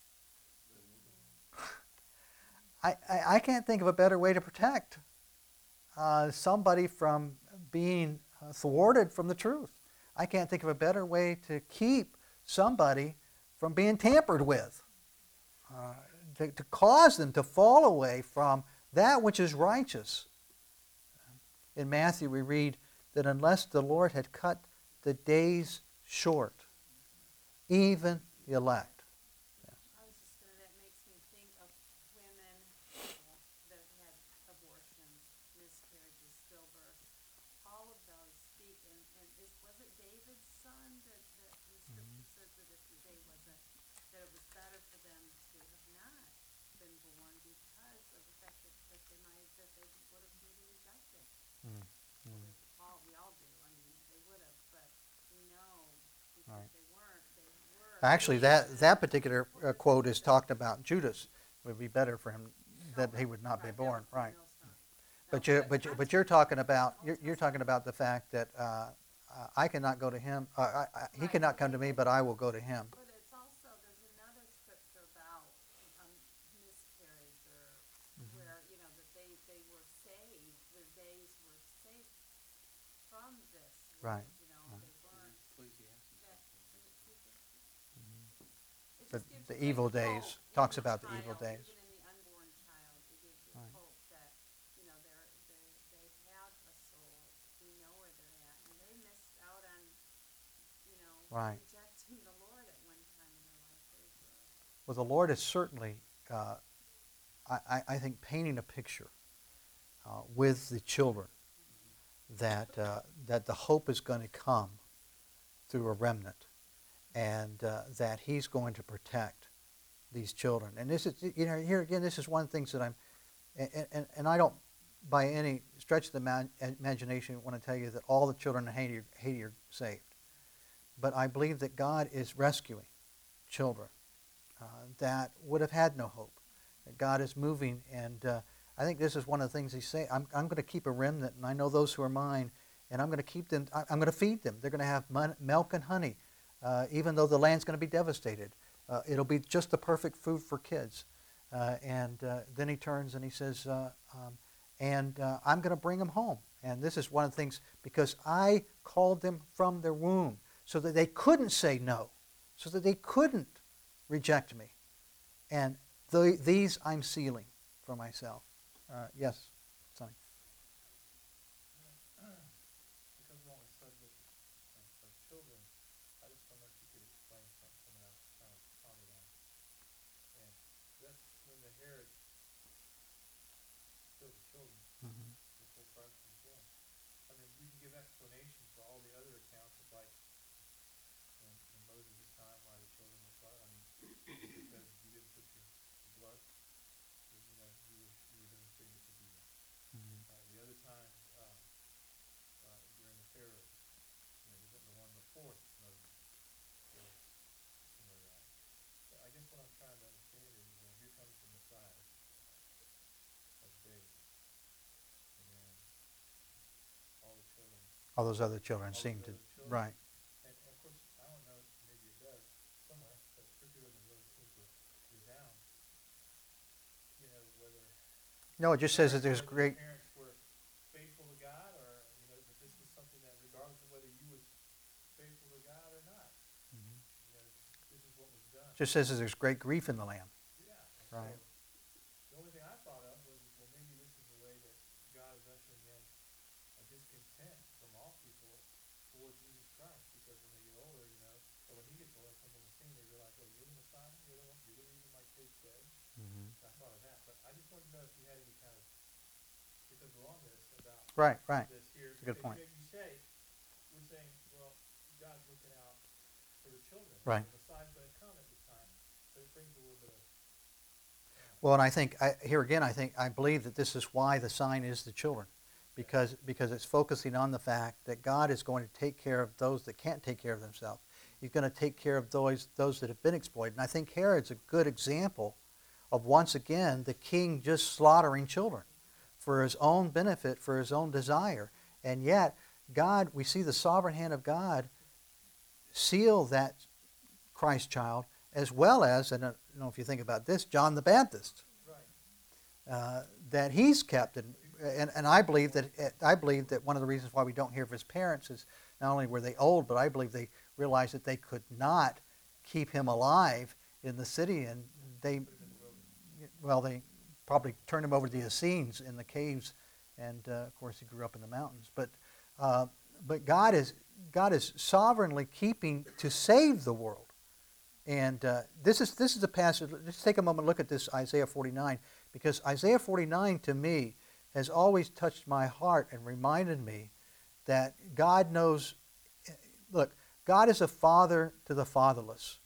S1: I, I, I can't think of a better way to protect uh, somebody from being uh, thwarted from the truth. I can't think of a better way to keep somebody from being tampered with, uh, to, to cause them to fall away from that which is righteous. In Matthew we read that unless the Lord had cut the days short, even the elect.
S6: I was just gonna, that makes me think of women that had abortions, miscarriages, stillbirth, all of those speak, and, and is, was it David's son that, that the scripture says that if they wasn't, that it was better for them to have not been born because of the fact that, that they that they would have maybe rejected.
S1: Mm,
S6: We all, we all do, I mean, they would have, but we know because
S1: Right.
S6: they weren't, they were.
S1: Actually, that, that particular uh, quote is talked about Judas. It would be better for him that he would not be
S6: Right, that
S1: born,
S6: was the
S1: right?
S6: millstone.
S1: But
S6: No,
S1: you're, but you're, but you're
S6: that's-
S1: talking about,
S6: Old
S1: you're, you're
S6: Testament.
S1: talking about the fact that uh, uh, I cannot go to him, uh, I, I, he
S6: Right,
S1: cannot
S6: but
S1: come to
S6: they-
S1: me, but I will go to him.
S6: But it's also, there's another scripture about um, miscarriage or
S1: Mm-hmm.
S6: where, you know, that they, they were saved, their days were saved from this.
S1: Right,
S6: You know,
S1: right.
S6: they weren't,
S2: Ecclesiastes.
S6: that, it
S1: The-
S6: just gives
S1: the
S6: you
S1: evil
S6: hope
S1: days,
S6: in
S1: talks
S6: the
S1: about the evil
S6: child,
S1: days.
S6: Even in the unborn child, it gives you
S1: Right.
S6: hope that, you know, they're, they, they have a soul, we know where they're at, and they missed out on, you know,
S1: Right.
S6: rejecting the Lord at one time in their life. They were,
S1: Well, the Lord is certainly, uh, I, I, I think, painting a picture uh, with the children that, uh, that the hope is going to come through a remnant, and uh, that He's going to protect these children. And this is, you know, here again, this is one of the things that I'm, and, and, and I don't, by any stretch of the man, imagination, want to tell you that all the children in Haiti, Haiti are saved. But I believe that God is rescuing children uh, that would have had no hope. That God is moving, and uh, I think this is one of the things He's saying. I'm, I'm going to keep a remnant, and I know those who are mine, and I'm going to keep them. I, I'm going to feed them. They're going to have mon- milk and honey, uh, even though the land's going to be devastated. Uh, it'll be just the perfect food for kids. Uh, and uh, then He turns and He says, uh, um, and uh, I'm going to bring them home. And this is one of the things, because I called them from their womb so that they couldn't say no, so that they couldn't reject me. And the, these I'm sealing for myself. Uh, yes, Sonny.
S4: Because we're on the subject of, of children, I just wonder if you could explain something that I've kind of pondered on. And that's when the Herod killed the children
S1: Mm-hmm.
S4: before Christ was born. I mean, we can give explanation for all the other accounts of like in, in Moses' time why the children were slaughtered. I mean, because you didn't put your, your blood, you know, you were, you were demonstrating disobedience.
S1: Mm-hmm.
S4: Uh, the other times, um, uh, during the Pharaoh, you know, the, the one before Moses, was similar to that. So I guess what I'm trying to understand is, well, here comes the Messiah of days, and then all the children,
S1: All those other children
S4: all
S1: seem
S4: those
S1: to,
S4: other children,
S1: right.
S4: and, and of course, I don't know, maybe it does somewhere, but Scripture doesn't really seem to resound, you know, whether
S1: No, it just says that there's
S4: whether
S1: great.
S4: the parents were faithful to God, or you know, that this was something that, regardless of whether you was faithful to God or not, you know, this is what was done.
S1: Just says that there's great grief in the land.
S4: Yeah. And
S1: Right.
S4: So the only thing I thought of was, well, maybe this is the way that God is ushering in a discontent from all people for Jesus Christ, because when they get older, you know, or when He gets older and comes on the scene, they realize, well, you're the Messiah, you're the one, you're the reason my kid's dead.
S1: Mm-hmm.
S4: I thought of that, but I just wanted to know if you had any kind of, because we're on this about
S1: Right, right.
S4: this here.
S1: It's a good
S4: because
S1: point.
S4: You, you say, we're saying, well, God's looking out for the children.
S1: Right.
S4: The Messiah's going to come at this time, but it brings a little bit of.
S1: Well, and I think I, here again, I think I believe that this is why the sign is the children, because because it's focusing on the fact that God is going to take care of those that can't take care of themselves. He's going to take care of those those that have been exploited. And I think Herod's a good example of, once again, the king just slaughtering children for his own benefit, for his own desire. And yet, God, we see the sovereign hand of God seal that Christ child, as well as, and I don't know if you think about this, John the Baptist,
S4: Right.
S1: uh, that he's kept. And, and, and I believe that I believe that one of the reasons why we don't hear of his parents is not only were they old, but I believe they realized that they could not keep him alive in the city, and they, well, they probably turned him over to the Essenes in the caves, and uh, of course he grew up in the mountains. But uh, but God is God is sovereignly keeping to save the world. And uh, this is this is a passage. Let's take a moment and look at this Isaiah forty-nine, because Isaiah forty-nine to me has always touched my heart and reminded me that God knows. Look, God is a father to the fatherless.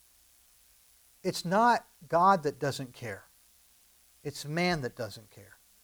S1: It's not God that doesn't care. It's man that doesn't care.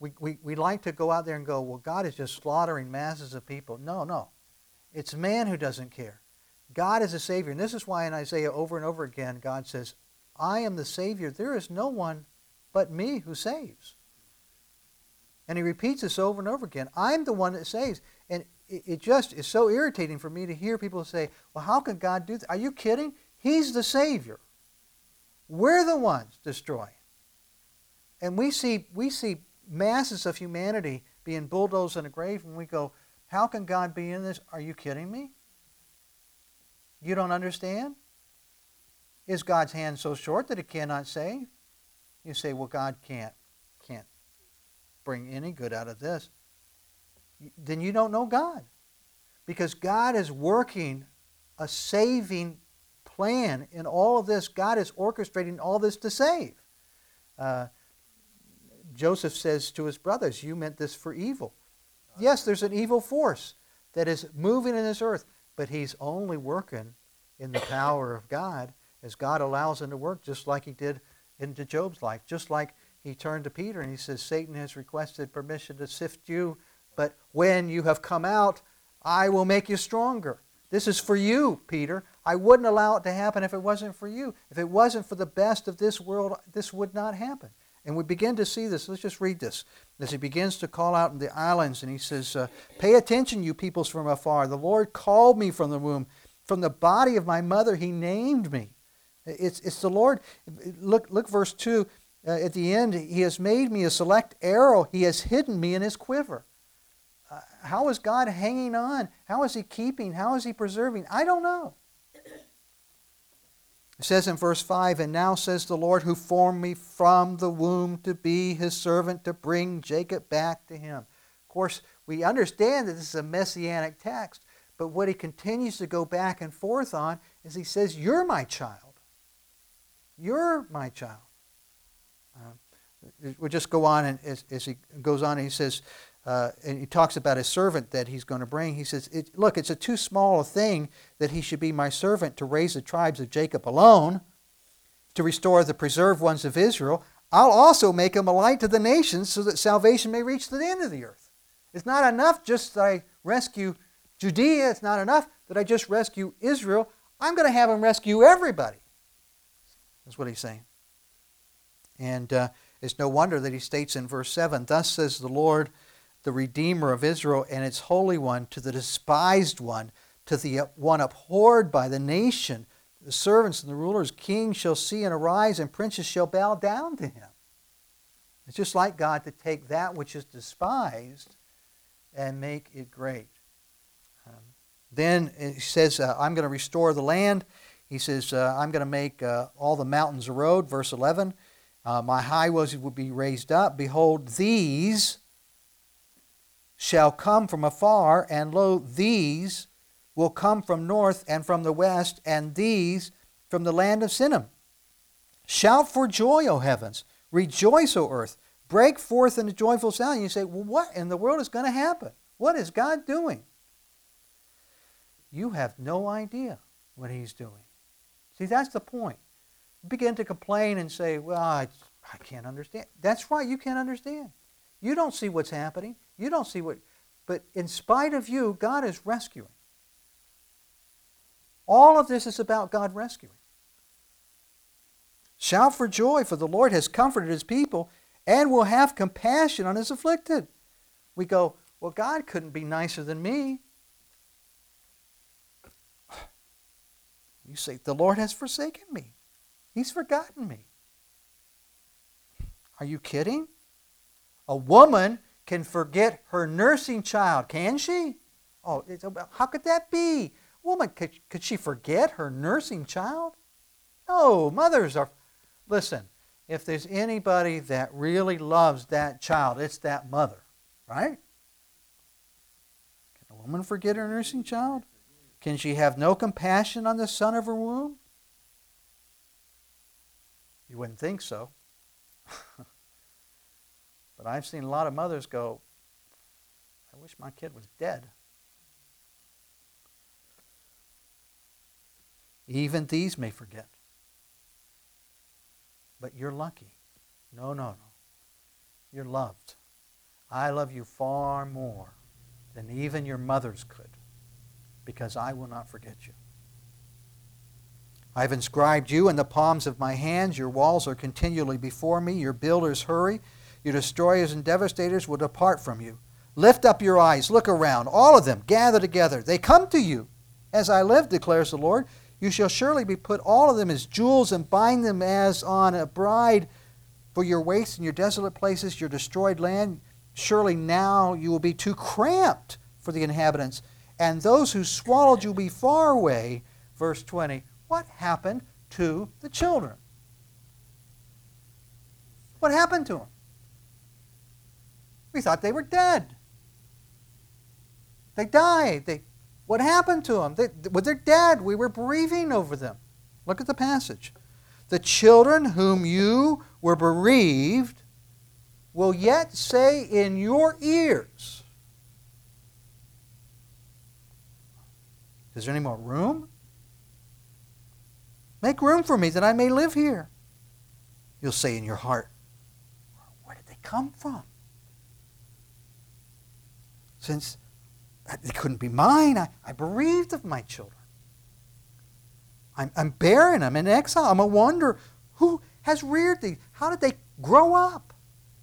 S1: We, we, we like to go out there and go, well, God is just slaughtering masses of people. No, no. It's man who doesn't care. God is a Savior. And this is why in Isaiah over and over again, God says, I am the Savior. There is no one but me who saves. And he repeats this over and over again. I'm the one that saves. And it, it just is so irritating for me to hear people say, well, how can God do that? Are you kidding? He's the Savior. We're the ones destroying. And we see, we see masses of humanity being bulldozed in a grave, and we go, how can God be in this? Are you kidding me? You don't understand? Is God's hand so short that it cannot save? You say, well, God can't, can't bring any good out of this. Then you don't know God. Because God is working a saving plan in all of this. God is orchestrating all this to save. Uh, Joseph says to his brothers, you meant this for evil. Yes, there's an evil force that is moving in this earth, but he's only working in the power of God as God allows him to work, just like he did into Job's life. Just like he turned to Peter and he says, Satan has requested permission to sift you, but when you have come out, I will make you stronger. This is for you, Peter. I wouldn't allow it to happen if it wasn't for you. If it wasn't for the best of this world, this would not happen. And we begin to see this. Let's just read this. As he begins to call out in the islands, and he says, uh, pay attention, you peoples from afar. The Lord called me from the womb. From the body of my mother, he named me. It's, it's the Lord. Look, look verse two. Uh, at the end, he has made me a select arrow. He has hidden me in his quiver. Uh, how is God hanging on? How is he keeping? How is he preserving? I don't know. It says in verse five, and now says the Lord who formed me from the womb to be his servant, to bring Jacob back to him. Of course, we understand that this is a messianic text, but what he continues to go back and forth on is he says, you're my child. You're my child. Uh, we'll just go on, and as, as he goes on, and he says, Uh, and he talks about his servant that he's going to bring. He says, it, look, it's a too small a thing that he should be my servant to raise the tribes of Jacob alone, to restore the preserved ones of Israel. I'll also make him a light to the nations so that salvation may reach to the end of the earth. It's not enough just that I rescue Judea. It's not enough that I just rescue Israel. I'm going to have him rescue everybody. That's what he's saying. And uh, it's no wonder that he states in verse seven, thus says the Lord, the Redeemer of Israel and its Holy One, to the despised one, to the one abhorred by the nation, the servants and the rulers, kings shall see and arise, and princes shall bow down to him. It's just like God to take that which is despised and make it great. Um, then he says, uh, I'm going to restore the land. He says, uh, I'm going to make uh, all the mountains a road. Verse eleven, uh, my highways will be raised up. Behold, these shall come from afar, and lo, these will come from north and from the west, and these from the land of Sinim. Shout for joy, O heavens. Rejoice, O earth. Break forth in a joyful sound. And you say, well, what in the world is going to happen? What is God doing? You have no idea what he's doing. See, that's the point. You begin to complain and say, well, I, I can't understand. That's right, you can't understand. You don't see what's happening. You don't see what, but in spite of you, God is rescuing. All of this is about God rescuing. Shout for joy, for the Lord has comforted his people and will have compassion on his afflicted. We go, well, God couldn't be nicer than me. You say, the Lord has forsaken me. He's forgotten me. Are you kidding? A woman can forget her nursing child, can she? Oh, it's, how could that be? Woman, could, could she forget her nursing child? No, mothers are... Listen, if there's anybody that really loves that child, it's that mother, right? Can a woman forget her nursing child? Can she have no compassion on the son of her womb? You wouldn't think so. But I've seen a lot of mothers go, I wish my kid was dead. Even these may forget. But you're lucky. No, no, no. You're loved. I love you far more than even your mothers could, because I will not forget you. I have inscribed you in the palms of my hands. Your walls are continually before me. Your builders hurry. Your destroyers and devastators will depart from you. Lift up your eyes. Look around. All of them gather together. They come to you. As I live, declares the Lord, you shall surely be put all of them as jewels and bind them as on a bride for your waste and your desolate places, your destroyed land. Surely now you will be too cramped for the inhabitants, and those who swallowed you will be far away. Verse twenty. What happened to the children? What happened to them? We thought they were dead. They died. They, what happened to them? They, well, they're dead. We were bereaving over them. Look at the passage. The children whom you were bereaved will yet say in your ears, is there any more room? Make room for me that I may live here. You'll say in your heart, where did they come from? Since they couldn't be mine, I, I bereaved of my children. I'm, I'm bearing them in exile. I'm a wonder. Who has reared these? How did they grow up?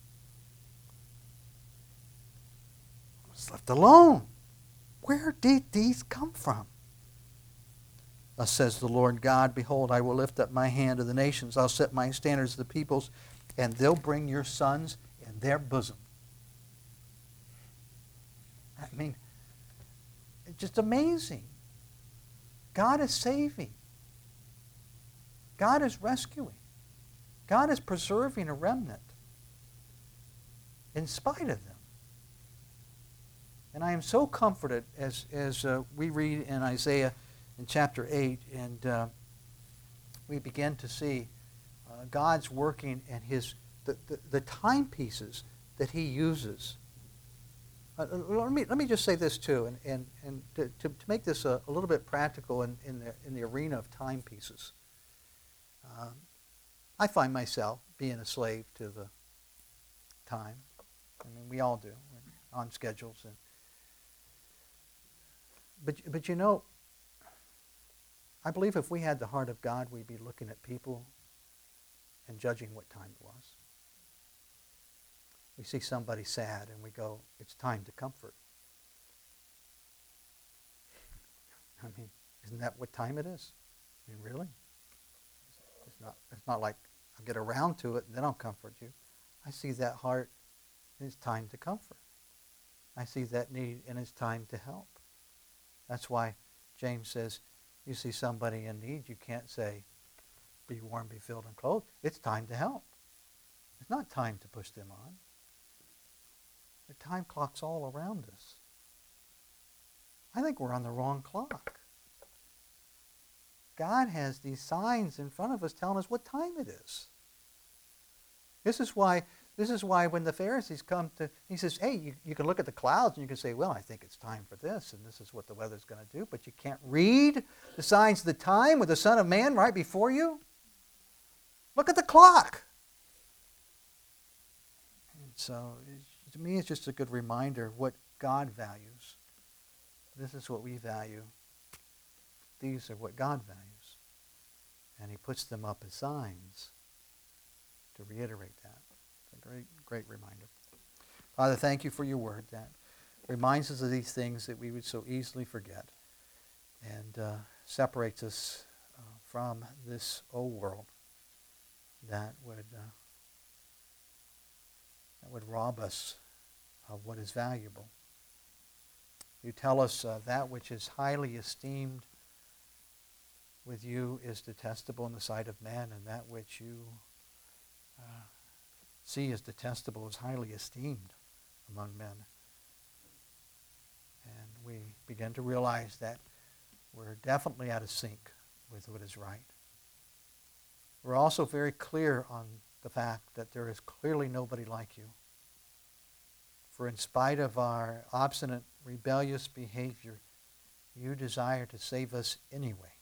S1: I was left alone. Where did these come from? Thus says the Lord God, behold, I will lift up my hand to the nations. I'll set my standards to the peoples, and they'll bring your sons in their bosom. I mean, it's just amazing. God is saving. God is rescuing. God is preserving a remnant in spite of them. And I am so comforted as, as uh, we read in Isaiah in chapter eight, and uh, we begin to see uh, God's working and his the, the, the timepieces that he uses. Uh, let me let me just say this too, and and, and to, to, to make this a, a little bit practical in, in the in the arena of timepieces. Um, I find myself being a slave to the time. I mean, we all do. We're on schedules, and but but you know, I believe if we had the heart of God, we'd be looking at people and judging what time it was. We see somebody sad and we go, it's time to comfort. I mean, isn't that what time it is? I mean, really? It's not, it's not like I'll get around to it and then I'll comfort you. I see that heart and it's time to comfort. I see that need and it's time to help. That's why James says, you see somebody in need, you can't say, be warm, be filled, and clothed. It's time to help. It's not time to push them on. The time clock's all around us. I think we're on the wrong clock. God has these signs in front of us telling us what time it is. This is why This is why when the Pharisees come to, he says, hey, you, you can look at the clouds and you can say, well, I think it's time for this, and this is what the weather's going to do, but you can't read the signs of the time with the Son of Man right before you. Look at the clock. And so, to me, it's just a good reminder of what God values. This is what we value. These are what God values. And he puts them up as signs to reiterate that. It's a great, great reminder. Father, thank you for your word that reminds us of these things that we would so easily forget and uh, separates us uh, from this old world that would uh, that would rob us of what is valuable. You tell us uh, that which is highly esteemed with you is detestable in the sight of men, and that which you uh, see as detestable is highly esteemed among men. And we begin to realize that we're definitely out of sync with what is right. We're also very clear on the fact that there is clearly nobody like you. For in spite of our obstinate, rebellious behavior, you desire to save us anyway.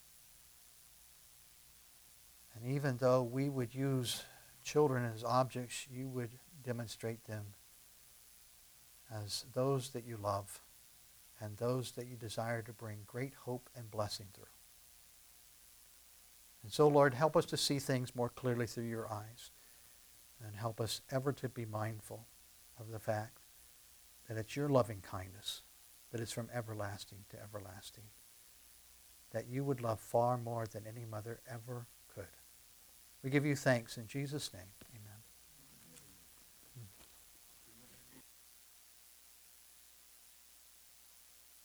S1: And even though we would use children as objects, you would demonstrate them as those that you love and those that you desire to bring great hope and blessing through. And so, Lord, help us to see things more clearly through your eyes, and help us ever to be mindful of the fact that it's your loving kindness that is from everlasting to everlasting, that you would love far more than any mother ever could. We give you thanks in Jesus' name.